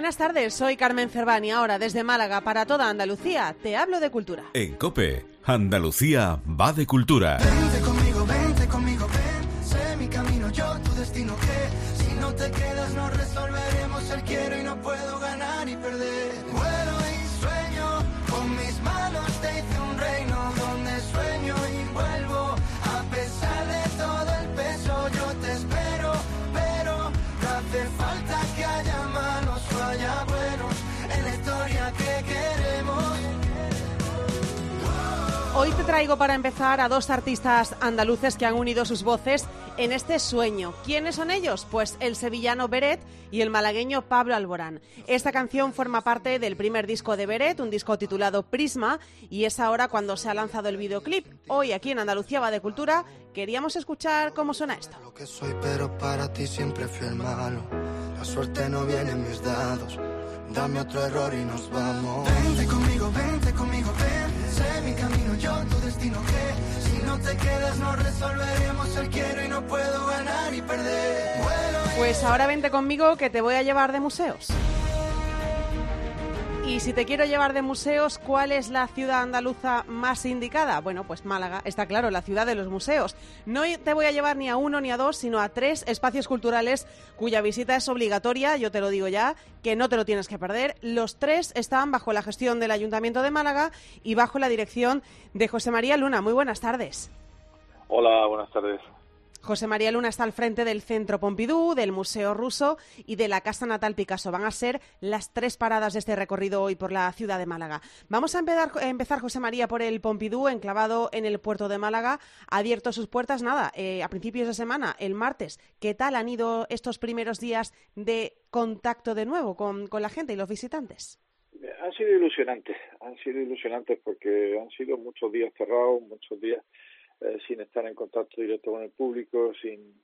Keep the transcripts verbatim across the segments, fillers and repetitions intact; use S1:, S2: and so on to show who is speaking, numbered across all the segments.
S1: Buenas tardes, soy Carmen Cerván y ahora desde Málaga para toda Andalucía te hablo de cultura.
S2: En COPE, Andalucía va de cultura.
S3: Vente conmigo, vente conmigo, ven, sé mi camino, yo tu destino, que si no te quedas no resolveremos el quiero y no puedo ganar y perder. Vuelo y sueño, con mis manos te hice un reino donde sueño y vuelvo, a pesar de todo el peso yo te espero, pero no hace falta que haya malos o haya buenos en la historia que queremos.
S1: Hoy te traigo para empezar a dos artistas andaluces que han unido sus voces en este sueño. ¿Quiénes son ellos? Pues el sevillano Beret y el malagueño Pablo Alborán. Esta canción forma parte del primer disco de Beret, un disco titulado Prisma, y es ahora cuando se ha lanzado el videoclip. Hoy aquí en Andalucía va de cultura queríamos escuchar cómo suena esto.
S3: Lo que soy, pero para ti siempre fui el malo. La suerte no viene en mis dados. Dame otro error y nos vamos. Vente conmigo, vente conmigo, ven. Sé mi camino, yo tu destino, que si no te quedas no resolveremos el quiero y no puedo ganar y perder. Vuelo y...
S1: Pues ahora vente conmigo que te voy a llevar de museos. Y si te quiero llevar de museos, ¿cuál es la ciudad andaluza más indicada? Bueno, pues Málaga, está claro, la ciudad de los museos. No te voy a llevar ni a uno ni a dos, sino a tres espacios culturales cuya visita es obligatoria, yo te lo digo ya, que no te lo tienes que perder. Los tres están bajo la gestión del Ayuntamiento de Málaga y bajo la dirección de José María Luna. Muy buenas tardes.
S4: Hola, buenas tardes.
S1: José María Luna está al frente del Centro Pompidou, del Museo Ruso y de la Casa Natal Picasso. Van a ser las tres paradas de este recorrido hoy por la ciudad de Málaga. Vamos a empezar, empezar José María, por el Pompidou, enclavado en el puerto de Málaga. Ha abierto sus puertas, nada, eh, a principios de semana, el martes. ¿Qué tal han ido estos primeros días de contacto de nuevo con, con la gente y los visitantes?
S4: Han sido ilusionantes, han sido ilusionantes porque han sido muchos días cerrados, muchos días Eh, sin estar en contacto directo con el público, sin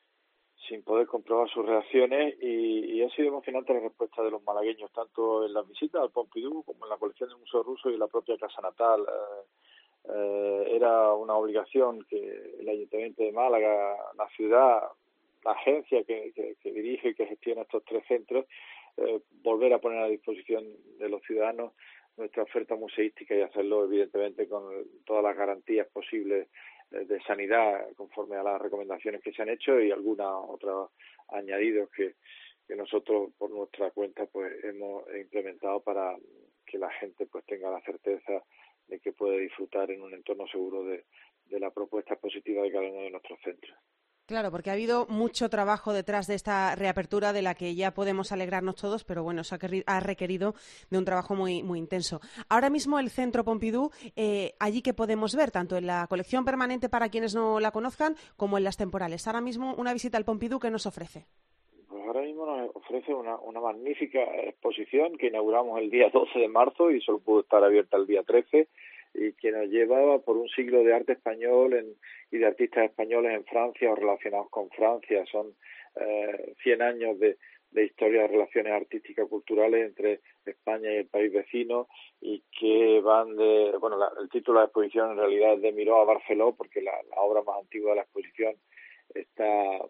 S4: sin poder comprobar sus reacciones y, y ha sido emocionante la respuesta de los malagueños, tanto en las visitas al Pompidou como en la colección del Museo Ruso y la propia Casa Natal. Eh, eh, era una obligación que el Ayuntamiento de Málaga, la ciudad, la agencia que, que, que dirige y que gestiona estos tres centros, eh, volver a poner a disposición de los ciudadanos nuestra oferta museística y hacerlo evidentemente con todas las garantías posibles de sanidad conforme a las recomendaciones que se han hecho y algunos otros añadidos que, que nosotros por nuestra cuenta pues hemos implementado para que la gente pues tenga la certeza de que puede disfrutar en un entorno seguro de, de la propuesta expositiva de cada uno de nuestros centros.
S1: Claro, porque ha habido mucho trabajo detrás de esta reapertura de la que ya podemos alegrarnos todos, pero bueno, eso ha requerido de un trabajo muy muy intenso. Ahora mismo el Centro Pompidou, eh, allí que podemos ver, tanto en la colección permanente para quienes no la conozcan, como en las temporales. Ahora mismo una visita al Pompidou, ¿qué nos ofrece?
S4: Pues ahora mismo nos ofrece una, una magnífica exposición que inauguramos el día doce de marzo y solo pudo estar abierta el día trece. Y que nos llevaba por un siglo de arte español en, y de artistas españoles en Francia o relacionados con Francia. Son eh, cien años de, de historia de relaciones artísticas culturales entre España y el país vecino y que van de, bueno, la, el título de la exposición en realidad es de Miró a Barceló porque la, la obra más antigua de la exposición está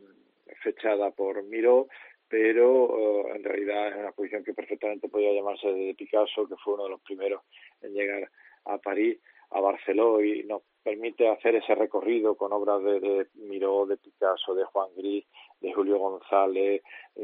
S4: fechada por Miró, pero uh, en realidad es una exposición que perfectamente podría llamarse de Picasso, que fue uno de los primeros en llegar a París, a Barceló, y nos permite hacer ese recorrido con obras de, de Miró, de Picasso, de Juan Gris, de Julio González,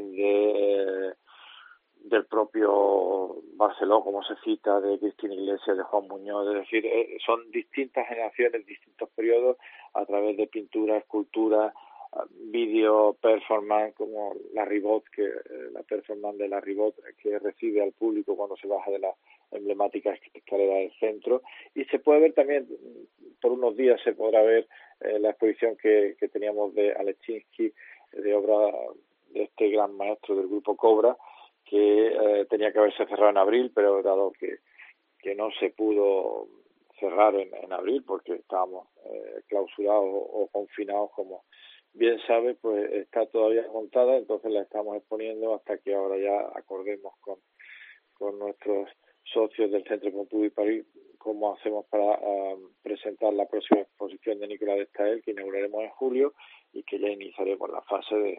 S4: de, del propio Barceló, como se cita, de Cristina Iglesias, de Juan Muñoz. Es decir, eh, son distintas generaciones, distintos periodos, a través de pintura, escultura, vídeo, performance, como la Ribot, que eh, la performance de la Ribot que recibe al público cuando se baja de la emblemática escalera del centro, y se puede ver también, por unos días se podrá ver eh, la exposición que, que teníamos de Alechinsky, de obra de este gran maestro del grupo Cobra, que eh, tenía que haberse cerrado en abril, pero dado que, que no se pudo cerrar en, en abril porque estábamos eh, clausurados o, o confinados, como bien sabe, pues está todavía montada, entonces la estamos exponiendo hasta que ahora ya acordemos con, con nuestros socios del Centro Pompidou y París cómo hacemos para uh, presentar la próxima exposición de Nicolas de Staël, que inauguraremos en julio y que ya iniciaremos la fase de,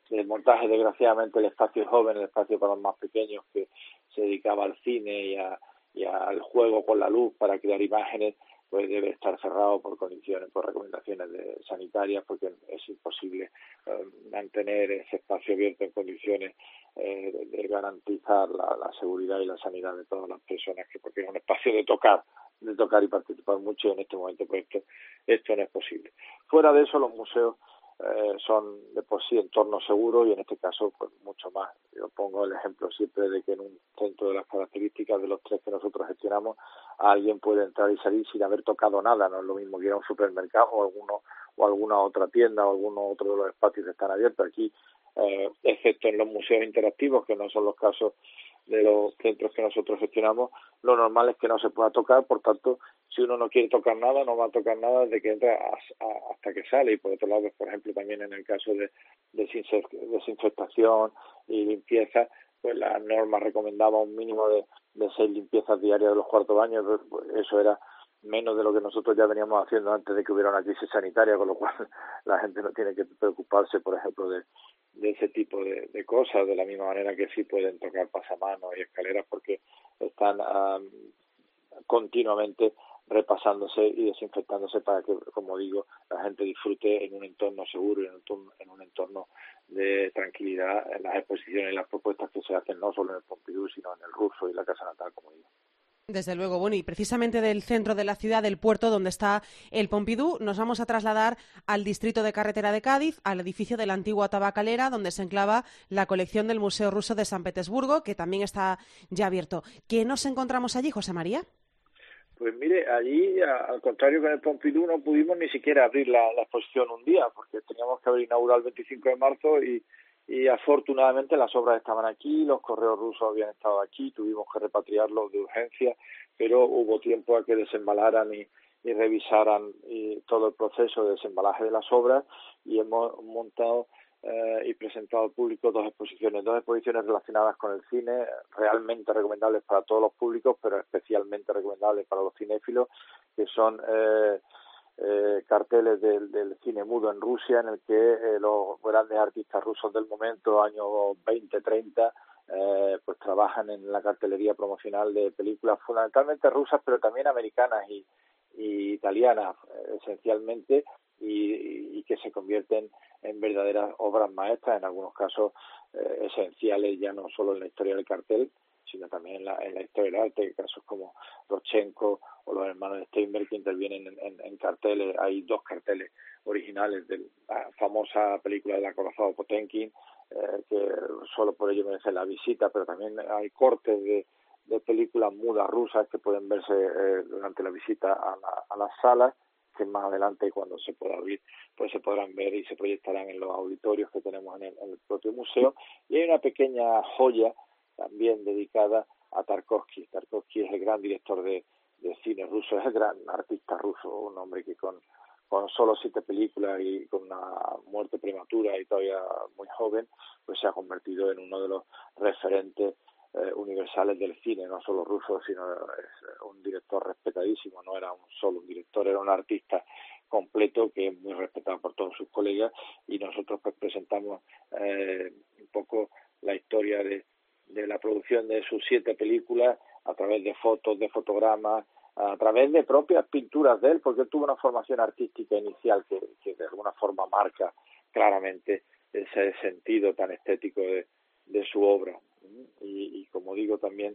S4: del montaje. Desgraciadamente el espacio joven, el espacio para los más pequeños que se dedicaba al cine y, a, y al juego con la luz para crear imágenes, pues debe estar cerrado por condiciones, por recomendaciones de, sanitarias, porque es imposible eh, mantener ese espacio abierto en condiciones eh, de, de garantizar la, la seguridad y la sanidad de todas las personas, que porque es un espacio de tocar, de tocar y participar mucho. En este momento pues esto, esto no es posible. Fuera de eso, los museos eh, son de por sí entornos seguros y en este caso pues mucho más. Yo pongo el ejemplo siempre de que en un centro de las características de los tres que nosotros gestionamos, alguien puede entrar y salir sin haber tocado nada. No es lo mismo que ir a un supermercado o alguno o alguna otra tienda o alguno otro de los espacios que están abiertos. Aquí, eh, excepto en los museos interactivos, que no son los casos de los centros que nosotros gestionamos, lo normal es que no se pueda tocar. Por tanto, si uno no quiere tocar nada, no va a tocar nada desde que entra a, a, hasta que sale. Y por otro lado, por ejemplo, también en el caso de, de desinfectación y limpieza, pues la norma recomendaba un mínimo de, de seis limpiezas diarias de los cuartos baños. Pues eso era menos de lo que nosotros ya veníamos haciendo antes de que hubiera una crisis sanitaria, con lo cual la gente no tiene que preocuparse, por ejemplo, de, de ese tipo de, de cosas, de la misma manera que sí pueden tocar pasamanos y escaleras, porque están um, continuamente repasándose y desinfectándose para que, como digo, la gente disfrute en un entorno seguro y en un entorno, en un entorno de tranquilidad en las exposiciones y las propuestas que se hacen, no solo en el Pompidou, sino en el Ruso y la Casa Natal, como digo.
S1: Desde luego, bueno, y precisamente del centro de la ciudad, del puerto donde está el Pompidou, nos vamos a trasladar al distrito de Carretera de Cádiz, al edificio de la antigua tabacalera, donde se enclava la colección del Museo Ruso de San Petersburgo, que también está ya abierto. ¿Qué nos encontramos allí, José María?
S4: Pues mire, allí, al contrario que en el Pompidou, no pudimos ni siquiera abrir la, la exposición un día, porque teníamos que haber inaugurado el veinticinco de marzo y Y afortunadamente las obras estaban aquí, los correos rusos habían estado aquí, tuvimos que repatriarlos de urgencia, pero hubo tiempo a que desembalaran y, y revisaran y todo el proceso de desembalaje de las obras, y hemos montado eh, y presentado al público dos exposiciones, dos exposiciones relacionadas con el cine, realmente recomendables para todos los públicos, pero especialmente recomendables para los cinéfilos, que son Eh, Eh, carteles del, del cine mudo en Rusia, en el que eh, los grandes artistas rusos del momento, años veinte, treinta, eh, pues trabajan en la cartelería promocional de películas fundamentalmente rusas, pero también americanas y, y italianas, eh, esencialmente, y, y que se convierten en verdaderas obras maestras, en algunos casos eh, esenciales, ya no solo en la historia del cartel, sino también en la, en la historia del arte, casos como Rodchenko o los hermanos Steinberg, que intervienen en, en, en carteles. Hay dos carteles originales de la famosa película del acorazado Potemkin, eh, que solo por ello merece la visita, pero también hay cortes de, de películas mudas rusas que pueden verse eh, durante la visita a, la, a las salas, que más adelante, cuando se pueda abrir, pues se podrán ver y se proyectarán en los auditorios que tenemos en el, en el propio museo. Y hay una pequeña joya también dedicada a Tarkovsky. Tarkovsky es el gran director de, de cine ruso, es el gran artista ruso, un hombre que con, con solo siete películas y con una muerte prematura y todavía muy joven, pues se ha convertido en uno de los referentes eh, universales del cine, no solo ruso, sino es un director respetadísimo. No era un solo un director, era un artista completo que es muy respetado por todos sus colegas, y nosotros pues presentamos eh, un poco la historia de de la producción de sus siete películas a través de fotos, de fotogramas, a través de propias pinturas de él, porque él tuvo una formación artística inicial que, que de alguna forma marca claramente ese sentido tan estético de, de su obra. Y, y como digo, también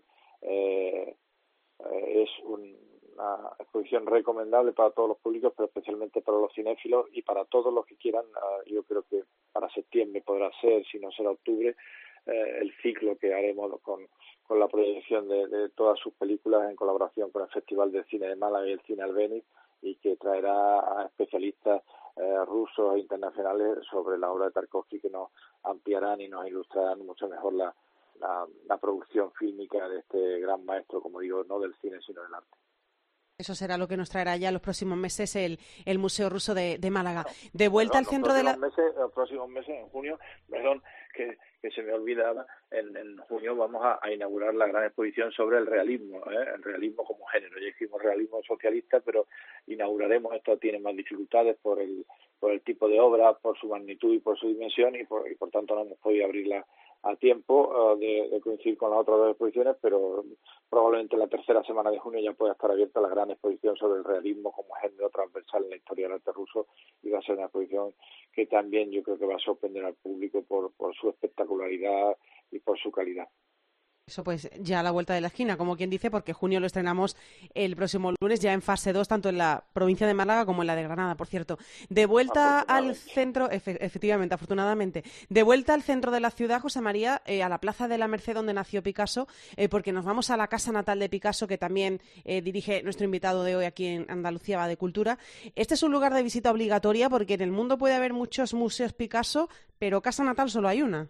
S4: eh, eh, es un, una exposición recomendable para todos los públicos, pero especialmente para los cinéfilos y para todos los que quieran. Uh, yo creo que para septiembre podrá ser, si no será octubre, Eh, el ciclo que haremos con, con la proyección de, de todas sus películas en colaboración con el Festival de Cine de Málaga y el Cine Albéniz, y que traerá a especialistas eh, rusos e internacionales sobre la obra de Tarkovsky, que nos ampliarán y nos ilustrarán mucho mejor la, la, la producción fílmica de este gran maestro, como digo, no del cine sino del arte.
S1: Eso será lo que nos traerá ya los próximos meses el, el Museo Ruso de, de Málaga. De vuelta
S4: perdón,
S1: al centro de la...
S4: Meses, los próximos meses, en junio, perdón, que, que se me olvidaba, en, en junio vamos a, a inaugurar la gran exposición sobre el realismo, ¿eh? el realismo como género. Ya hicimos realismo socialista, pero inauguraremos, esto tiene más dificultades por el por el tipo de obra, por su magnitud y por su dimensión, y por, y por tanto no hemos podido abrirla a tiempo uh, de, de coincidir con las otras dos exposiciones, pero probablemente la tercera semana de junio ya pueda estar abierta la gran exposición sobre el realismo como género transversal en la historia del arte ruso, y va a ser una exposición que también yo creo que va a sorprender al público por, por su espectacularidad y por su calidad.
S1: Eso pues ya a la vuelta de la esquina, como quien dice, porque junio lo estrenamos el próximo lunes ya en fase dos, tanto en la provincia de Málaga como en la de Granada, por cierto. De vuelta al centro, efe, efectivamente, afortunadamente, de vuelta al centro de la ciudad, José María, eh, a la Plaza de la Merced donde nació Picasso, eh, porque nos vamos a la casa natal de Picasso, que también eh, dirige nuestro invitado de hoy aquí en Andalucía va de Cultura. Este es un lugar de visita obligatoria porque en el mundo puede haber muchos museos Picasso, pero casa natal solo hay una.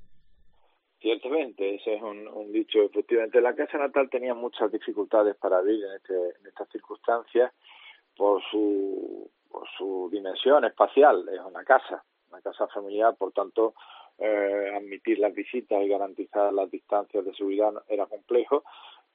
S4: Ciertamente, ese es un, un dicho. Efectivamente, la casa natal tenía muchas dificultades para abrir en, este, en estas circunstancias por su, por su dimensión espacial. Es una casa, una casa familiar, por tanto, eh, admitir las visitas y garantizar las distancias de seguridad era complejo,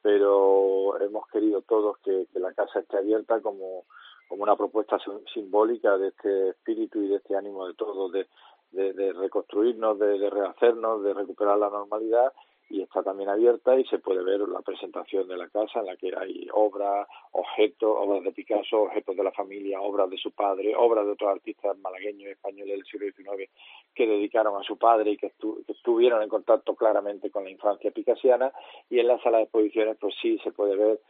S4: pero hemos querido todos que, que la casa esté abierta como, como una propuesta simbólica de este espíritu y de este ánimo de todos, de De, de reconstruirnos, de, de rehacernos, de recuperar la normalidad, y está también abierta y se puede ver la presentación de la casa en la que hay obras, objetos, obras de Picasso, objetos de la familia, obras de su padre, obras de otros artistas malagueños y españoles del siglo diecinueve que dedicaron a su padre y que, estu- que estuvieron en contacto claramente con la infancia picasiana. Y en la sala de exposiciones pues sí se puede ver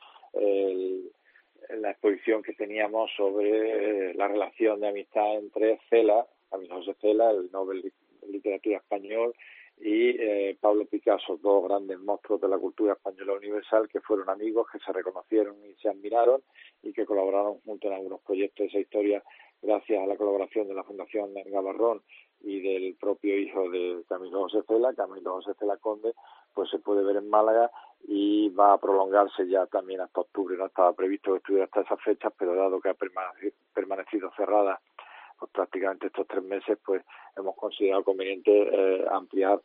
S4: el, la exposición que teníamos sobre la relación de amistad entre Cela, Camilo José Cela, el Nobel de Literatura español, y eh, Pablo Picasso, dos grandes monstruos de la cultura española universal que fueron amigos, que se reconocieron y se admiraron y que colaboraron juntos en algunos proyectos. Esa historia, gracias a la colaboración de la Fundación Gavarrón y del propio hijo de Camilo José Cela, Camilo José Cela Conde, pues se puede ver en Málaga y va a prolongarse ya también hasta octubre. No estaba previsto que estuviera hasta esas fechas, pero dado que ha permanecido cerrada pues prácticamente estos tres meses, pues hemos considerado conveniente eh, ampliar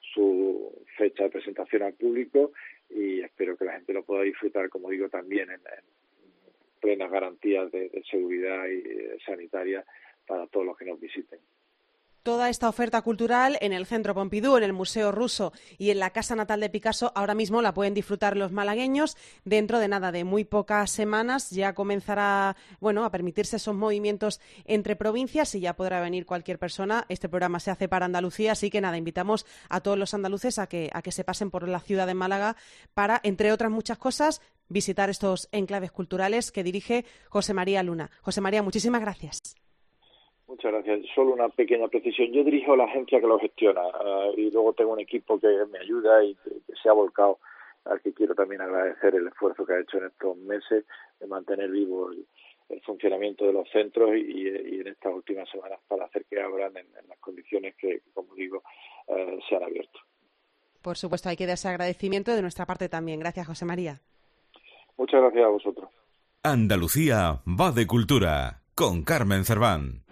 S4: su fecha de presentación al público, y espero que la gente lo pueda disfrutar, como digo, también en, en plenas garantías de, de seguridad y eh, sanitaria para todos los que nos visiten.
S1: Toda esta oferta cultural en el Centro Pompidou, en el Museo Ruso y en la Casa Natal de Picasso, ahora mismo la pueden disfrutar los malagueños. Dentro de nada, de muy pocas semanas, ya comenzará bueno, a permitirse esos movimientos entre provincias y ya podrá venir cualquier persona. Este programa se hace para Andalucía, así que nada, invitamos a todos los andaluces a que, a que se pasen por la ciudad de Málaga para, entre otras muchas cosas, visitar estos enclaves culturales que dirige José María Luna. José María, muchísimas gracias.
S4: Muchas gracias. Solo una pequeña precisión. Yo dirijo la agencia que lo gestiona uh, y luego tengo un equipo que me ayuda y que, que se ha volcado, al que quiero también agradecer el esfuerzo que ha hecho en estos meses de mantener vivo el, el funcionamiento de los centros y, y en estas últimas semanas para hacer que abran en, en las condiciones que, como digo, uh, se han abierto.
S1: Por supuesto, hay que dar ese agradecimiento de nuestra parte también. Gracias, José María.
S4: Muchas gracias a vosotros.
S2: Andalucía va de cultura con Carmen Cerván.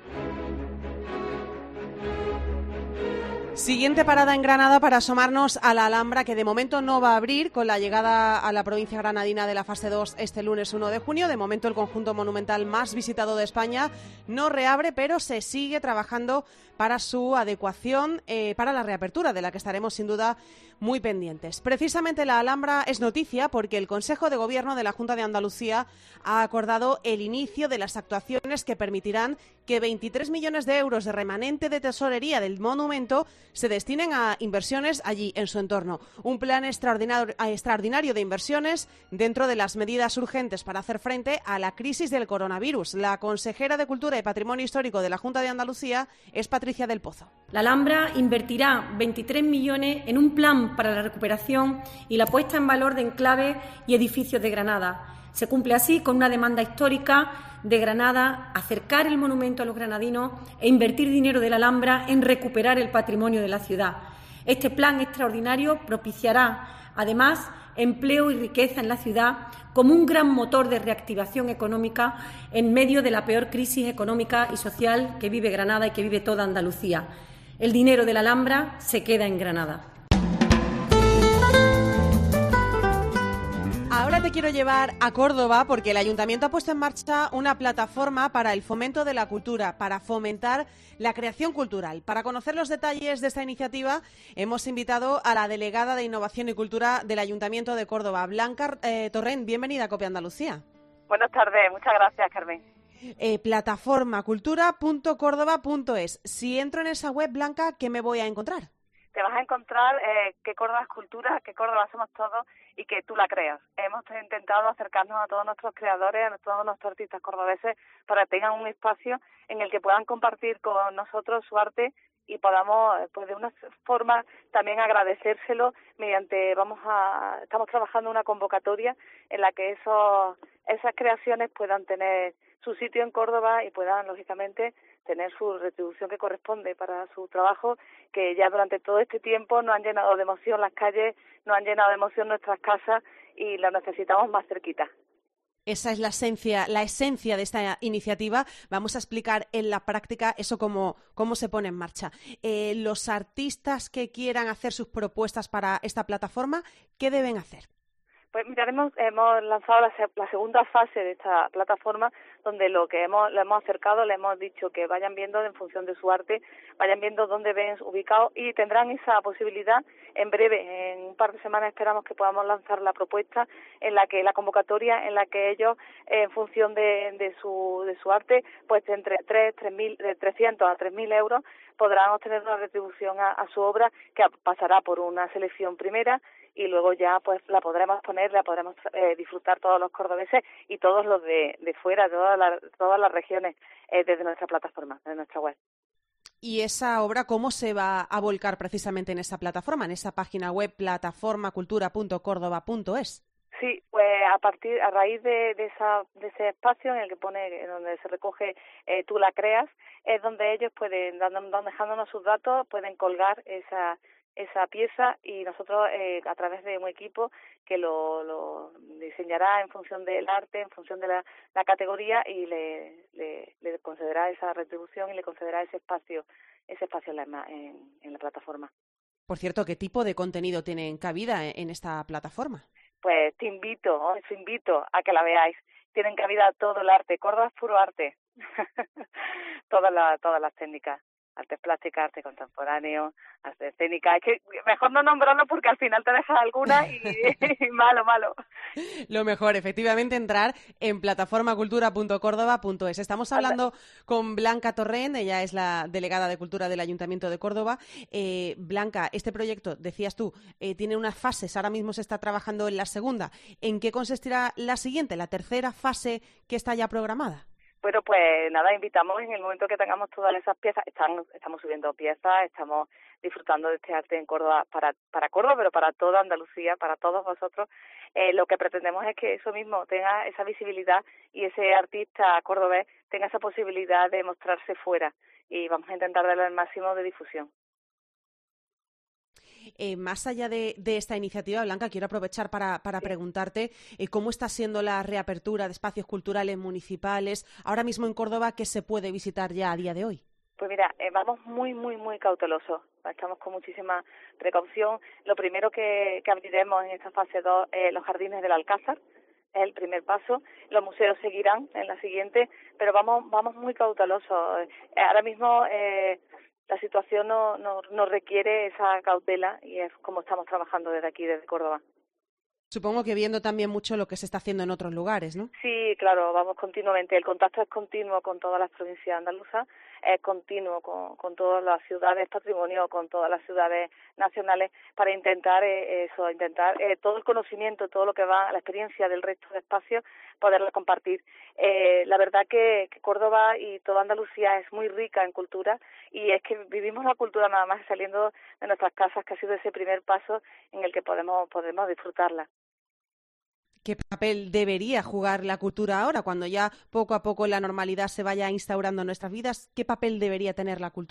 S1: Siguiente parada en Granada para asomarnos a la Alhambra, que de momento no va a abrir con la llegada a la provincia granadina de la fase dos este lunes uno de junio. De momento el conjunto monumental más visitado de España no reabre, pero se sigue trabajando para su adecuación, eh, para la reapertura, de la que estaremos sin duda muy pendientes. Precisamente la Alhambra es noticia porque el Consejo de Gobierno de la Junta de Andalucía ha acordado el inicio de las actuaciones que permitirán que veintitrés millones de euros de remanente de tesorería del monumento se destinen a inversiones allí en su entorno. Un plan extraordinario, extraordinario de inversiones dentro de las medidas urgentes para hacer frente a la crisis del coronavirus. La consejera de Cultura y Patrimonio Histórico de la Junta de Andalucía es Patricia del Pozo.
S5: La Alhambra invertirá veintitrés millones en un plan para la recuperación y la puesta en valor de enclaves y edificios de Granada. Se cumple así con una demanda histórica de Granada, acercar el monumento a los granadinos e invertir dinero de la Alhambra en recuperar el patrimonio de la ciudad. Este plan extraordinario propiciará, además, empleo y riqueza en la ciudad como un gran motor de reactivación económica en medio de la peor crisis económica y social que vive Granada y que vive toda Andalucía. El dinero de la Alhambra se queda en Granada.
S1: Ahora te quiero llevar a Córdoba porque el Ayuntamiento ha puesto en marcha una plataforma para el fomento de la cultura, para fomentar la creación cultural. Para conocer los detalles de esta iniciativa hemos invitado a la delegada de Innovación y Cultura del Ayuntamiento de Córdoba, Blanca eh, Torrent. Bienvenida a Copia Andalucía.
S6: Buenas tardes, muchas gracias, Carmen.
S1: Eh, plataforma cultura punto córdoba punto es. Si entro en esa web, Blanca, ¿qué me voy a encontrar?
S6: Te vas a encontrar eh, que Córdoba es cultura, que Córdoba somos todos y que tú la creas. Hemos intentado acercarnos a todos nuestros creadores, a todos nuestros artistas cordobeses, para que tengan un espacio en el que puedan compartir con nosotros su arte y podamos, pues de una forma, también agradecérselo mediante, vamos a, estamos trabajando una convocatoria en la que esos, esas creaciones puedan tener su sitio en Córdoba y puedan, lógicamente, tener su retribución que corresponde para su trabajo, que ya durante todo este tiempo nos han llenado de emoción las calles, nos han llenado de emoción nuestras casas y las necesitamos más cerquita.
S1: Esa es la esencia, la esencia de esta iniciativa. Vamos a explicar en la práctica eso cómo, cómo se pone en marcha. Eh, los artistas que quieran hacer sus propuestas para esta plataforma, ¿qué deben hacer?
S6: Pues mira, hemos, hemos lanzado la, la segunda fase de esta plataforma, donde lo que hemos le hemos acercado, le hemos dicho que vayan viendo en función de su arte, vayan viendo dónde ven ubicado y tendrán esa posibilidad en breve, en un par de semanas esperamos que podamos lanzar la propuesta en la que la convocatoria, en la que ellos, en función de, de su de su arte, pues entre tres, tres mil, de trescientos a tres mil euros podrán obtener una retribución a, a su obra que pasará por una selección primera y luego ya pues la podremos poner, la podremos eh, disfrutar todos los cordobeses y todos los de, de fuera, de todas las, todas las regiones eh, desde nuestra plataforma, desde nuestra web.
S1: ¿Y esa obra cómo se va a volcar precisamente en esa plataforma, en esa página web plataforma cultura punto córdoba punto es?
S6: Sí, pues a partir, a raíz de, de esa, de ese espacio en el que pone, donde se recoge, eh, tú la creas, es donde ellos pueden, dando, dejándonos sus datos, pueden colgar esa esa pieza y nosotros eh, a través de un equipo que lo, lo diseñará en función del arte, en función de la, la categoría y le, le, le concederá esa retribución y le concederá ese espacio ese espacio en la, en, en la plataforma.
S1: Por cierto, ¿qué tipo de contenido tienen cabida en esta plataforma?
S6: Pues te invito, os invito a que la veáis. Tienen cabida todo el arte. Córdoba es puro arte. todas, la, todas las técnicas. Artes plásticas, arte contemporáneo, arte escénica. Es que mejor no nombrarlo porque al final te dejas alguna y, y malo, malo.
S1: Lo mejor, efectivamente, entrar en plataforma cultura punto córdoba punto es. Estamos hablando con Blanca Torrent, ella es la delegada de Cultura del Ayuntamiento de Córdoba. Eh, Blanca, este proyecto, decías tú, eh, tiene unas fases, ahora mismo se está trabajando en la segunda. ¿En qué consistirá la siguiente, la tercera fase que está ya programada?
S6: Bueno, pues nada, invitamos en el momento que tengamos todas esas piezas, están, estamos subiendo piezas, estamos disfrutando de este arte en Córdoba, para, para Córdoba, pero para toda Andalucía, para todos vosotros. Eh, lo que pretendemos es que eso mismo tenga esa visibilidad y ese artista cordobés tenga esa posibilidad de mostrarse fuera y vamos a intentar darle el máximo de difusión.
S1: Eh, más allá de, de esta iniciativa, Blanca, quiero aprovechar para, para sí. preguntarte eh, cómo está siendo la reapertura de espacios culturales municipales ahora mismo en Córdoba, que se puede visitar ya a día de hoy.
S6: Pues mira, eh, vamos muy, muy, muy cautelosos. Estamos con muchísima precaución. Lo primero que, que abriremos en esta fase dos es eh, los jardines del Alcázar. Es el primer paso. Los museos seguirán en la siguiente, pero vamos, vamos muy cautelosos. Eh, ahora mismo eh, la situación no, no, no requiere esa cautela y es como estamos trabajando desde aquí, desde Córdoba.
S1: Supongo que viendo también mucho lo que se está haciendo en otros lugares, ¿no?
S6: Sí, claro, vamos continuamente. El contacto es continuo con todas las provincias andaluzas, es continuo con, con todas las ciudades patrimonio, con todas las ciudades nacionales, para intentar eh, eso, intentar eh, todo el conocimiento, todo lo que va a la experiencia del resto de espacios, poderla compartir. Eh, la verdad que, que Córdoba y toda Andalucía es muy rica en cultura y es que vivimos la cultura nada más saliendo de nuestras casas, que ha sido ese primer paso en el que podemos podemos disfrutarla.
S1: ¿Qué papel debería jugar la cultura ahora, cuando ya poco a poco la normalidad se vaya instaurando en nuestras vidas? ¿Qué papel debería tener la cultura?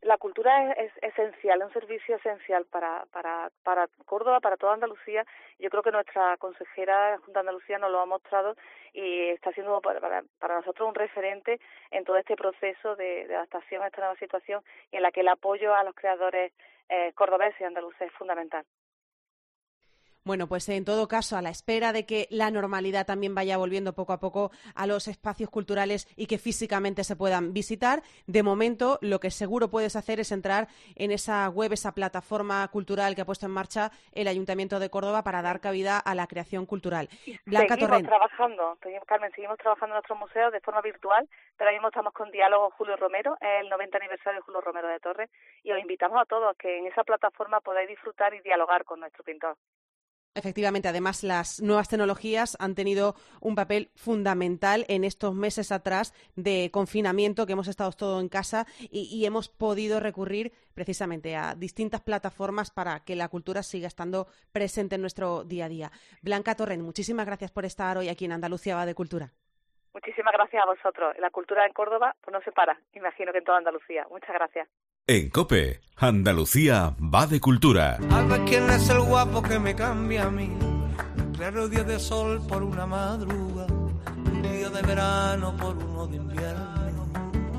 S6: la cultura es, es esencial, es un servicio esencial para, para, para Córdoba, para toda Andalucía. Yo creo que nuestra consejera Junta de Andalucía nos lo ha mostrado y está siendo para, para, para nosotros un referente en todo este proceso de, de adaptación a esta nueva situación y en la que el apoyo a los creadores eh, cordobeses y andaluces es fundamental.
S1: Bueno, pues en todo caso, a la espera de que la normalidad también vaya volviendo poco a poco a los espacios culturales y que físicamente se puedan visitar, de momento lo que seguro puedes hacer es entrar en esa web, esa plataforma cultural que ha puesto en marcha el Ayuntamiento de Córdoba para dar cabida a la creación cultural. Blanca
S6: seguimos
S1: Torrent.
S6: trabajando, Carmen, seguimos trabajando en nuestros museos de forma virtual, pero ahora mismo estamos con Diálogo Julio Romero, es el noventa aniversario de Julio Romero de Torres, y os invitamos a todos que en esa plataforma podáis disfrutar y dialogar con nuestro pintor.
S1: Efectivamente, además las nuevas tecnologías han tenido un papel fundamental en estos meses atrás de confinamiento que hemos estado todos en casa y, y hemos podido recurrir precisamente a distintas plataformas para que la cultura siga estando presente en nuestro día a día. Blanca Torrent, muchísimas gracias por estar hoy aquí en Andalucía va de Cultura.
S6: Muchísimas gracias a vosotros. La cultura en Córdoba pues no se para, imagino que en toda Andalucía. Muchas gracias.
S2: En COPE, Andalucía va de cultura.
S7: A ver quién es el guapo que me cambia a mí. Un claro día de sol por una madruga, un día de verano por uno de invierno.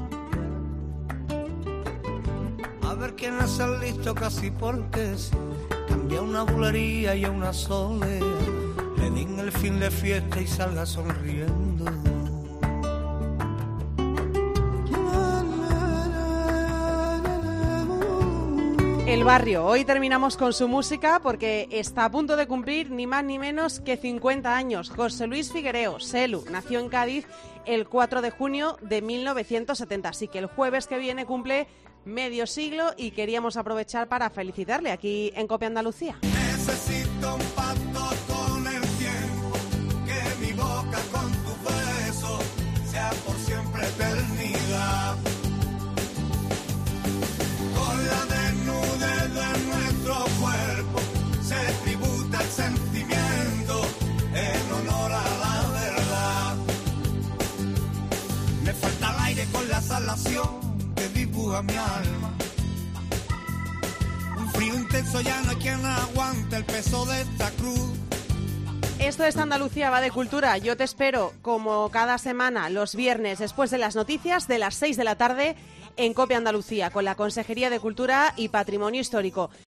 S7: A ver quién es el listo casi porque sí, cambia una bulería y a una soledad, le den el fin de fiesta y salga sonriendo.
S1: El Barrio. Hoy terminamos con su música porque está a punto de cumplir ni más ni menos que cincuenta años. José Luis Figuereo, Selu, nació en Cádiz el cuatro de junio de mil novecientos setenta. Así que el jueves que viene cumple medio siglo y queríamos aprovechar para felicitarle aquí en COPE Andalucía.
S3: Necesito un pacto con el tiempo, que mi boca con tu beso sea por siempre eternidad. Con la desnudez de nuestro cuerpo se tributa el sentimiento en honor a la verdad. Me falta el aire con la salación que dibuja mi alma. Un frío intenso, ya no hay quien aguante el peso de esta cruz.
S1: Esto es Andalucía va de Cultura. Yo te espero como cada semana los viernes después de las noticias de las seis de la tarde en COPE Andalucía con la Consejería de Cultura y Patrimonio Histórico.